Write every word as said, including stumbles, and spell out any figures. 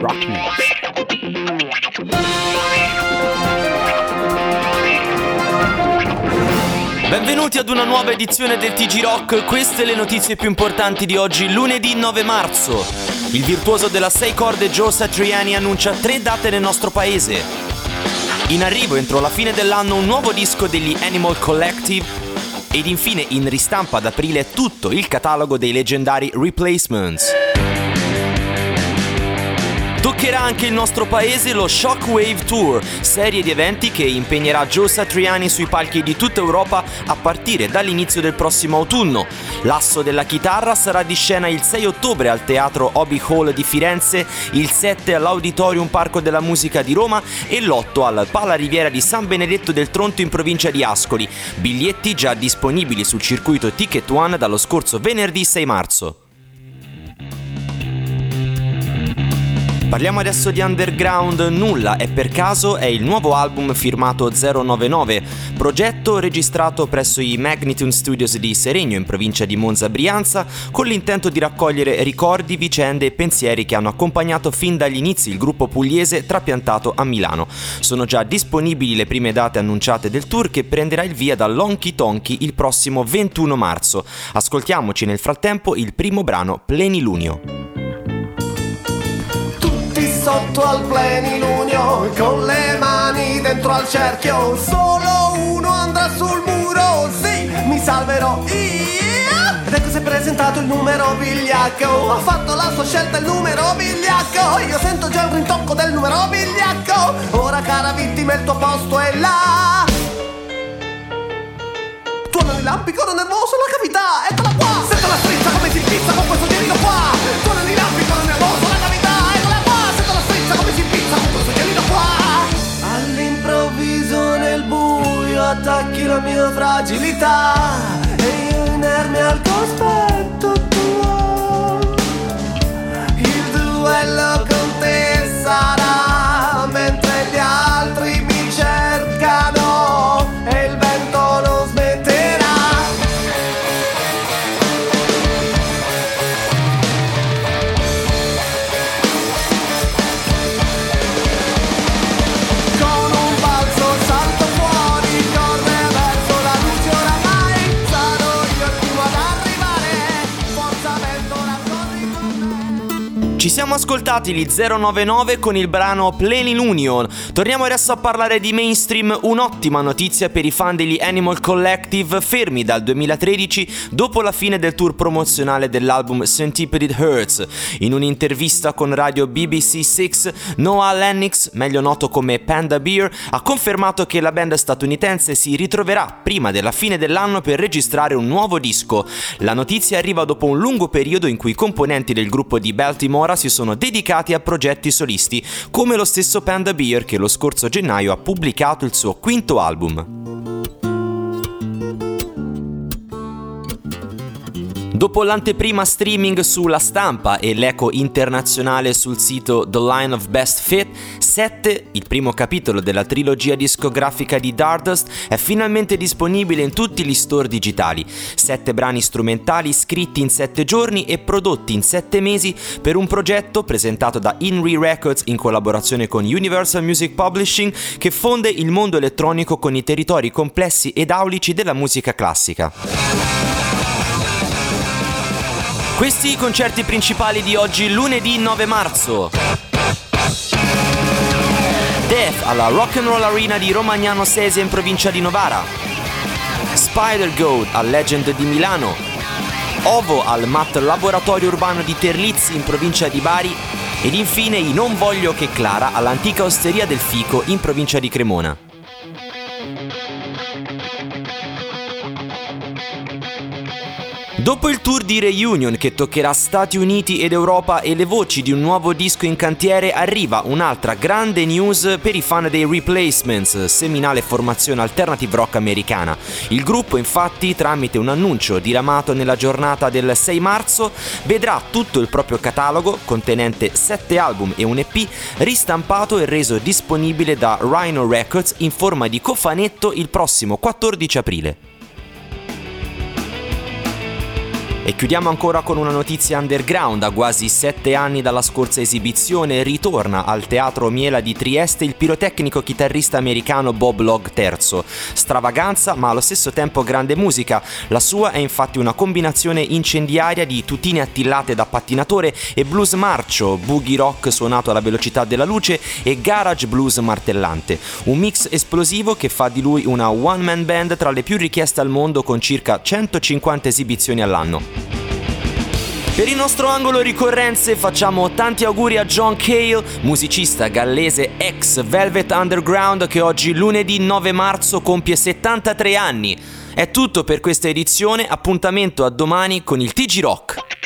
Rock News. Benvenuti ad una nuova edizione del T G Rock, queste le notizie più importanti di oggi, lunedì nove marzo. Il virtuoso della sei corde Joe Satriani annuncia tre date nel nostro paese. In arrivo entro la fine dell'anno un nuovo disco degli Animal Collective ed infine in ristampa ad aprile tutto il catalogo dei leggendari Replacements. Toccherà anche il nostro paese lo Shockwave Tour, serie di eventi che impegnerà Joe Satriani sui palchi di tutta Europa a partire dall'inizio del prossimo autunno. L'asso della chitarra sarà di scena il sei ottobre al Teatro Obi Hall di Firenze, il sette all'Auditorium Parco della Musica di Roma e l'otto al Pala Riviera di San Benedetto del Tronto in provincia di Ascoli. Biglietti già disponibili sul circuito Ticket One dallo scorso venerdì sei marzo. Parliamo adesso di underground. Nulla è per caso è il nuovo album firmato zero nove nove, progetto registrato presso i Magnitude Studios di Seregno in provincia di Monza Brianza con l'intento di raccogliere ricordi, vicende e pensieri che hanno accompagnato fin dagli inizi il gruppo pugliese trapiantato a Milano. Sono già disponibili le prime date annunciate del tour che prenderà il via dall'Honky Tonky il prossimo ventuno marzo. Ascoltiamoci nel frattempo il primo brano, Plenilunio. Sotto al plenilunio, con le mani dentro al cerchio, solo uno andrà sul muro, sì, mi salverò io. Ed ecco si è presentato il numero vigliacco, ha fatto la sua scelta il numero vigliacco, io sento già il rintocco del numero vigliacco, ora cara vittima il tuo posto è là. Tuonano i lampi, corro nervoso, la cavità, eccola qua, sento la strizza come si pizza con questo gelino qua, tuonano i lampi, corro nervoso, la cavità, come si pizza con questo gelino qua. All'improvviso nel buio attacchi la mia fragilità e io inerme al cospetto tuo. Il duello con te sarà mentre gli altri mi cercano e il vento non smetterà. Ci siamo ascoltati gli zero nove nove con il brano Plenilunio. Torniamo adesso a parlare di mainstream, un'ottima notizia per i fan degli Animal Collective fermi dal duemilatredici dopo la fine del tour promozionale dell'album Centipede Hurts. In un'intervista con radio B B C sei, Noah Lennox, meglio noto come Panda Bear, ha confermato che la band statunitense si ritroverà prima della fine dell'anno per registrare un nuovo disco. La notizia arriva dopo un lungo periodo in cui i componenti del gruppo di Baltimora si sono dedicati a progetti solisti, come lo stesso Panda Bear che lo scorso gennaio ha pubblicato il suo quinto album. Dopo l'anteprima streaming sulla Stampa e l'eco internazionale sul sito The Line of Best Fit, sette, il primo capitolo della trilogia discografica di Dardust, è finalmente disponibile in tutti gli store digitali. Sette brani strumentali scritti in sette giorni e prodotti in sette mesi per un progetto presentato da Inri Records in collaborazione con Universal Music Publishing che fonde il mondo elettronico con i territori complessi ed aulici della musica classica. Questi i concerti principali di oggi, lunedì nove marzo. Death alla Rock and Roll Arena di Romagnano Sesia in provincia di Novara. Spider Goat al Legend di Milano. Ovo al M A T Laboratorio Urbano di Terlizzi in provincia di Bari. Ed infine i Non Voglio Che Clara all'antica Osteria del Fico in provincia di Cremona. Dopo il tour di Reunion che toccherà Stati Uniti ed Europa e le voci di un nuovo disco in cantiere, arriva un'altra grande news per i fan dei Replacements, seminale formazione alternative rock americana. Il gruppo infatti, tramite un annuncio diramato nella giornata del sei marzo, vedrà tutto il proprio catalogo, contenente sette album e un E P, ristampato e reso disponibile da Rhino Records in forma di cofanetto il prossimo quattordici aprile. E chiudiamo ancora con una notizia underground. A quasi sette anni dalla scorsa esibizione ritorna al Teatro Miela di Trieste il pirotecnico chitarrista americano Bob Log terzo. Stravaganza ma allo stesso tempo grande musica. La sua è infatti una combinazione incendiaria di tutine attillate da pattinatore e blues marcio, boogie rock suonato alla velocità della luce e garage blues martellante. Un mix esplosivo che fa di lui una one man band tra le più richieste al mondo, con circa centocinquanta esibizioni all'anno. Per il nostro angolo ricorrenze facciamo tanti auguri a John Cale, musicista gallese ex Velvet Underground, che oggi lunedì nove marzo compie settantatré anni. È tutto per questa edizione, appuntamento a domani con il T G Rock.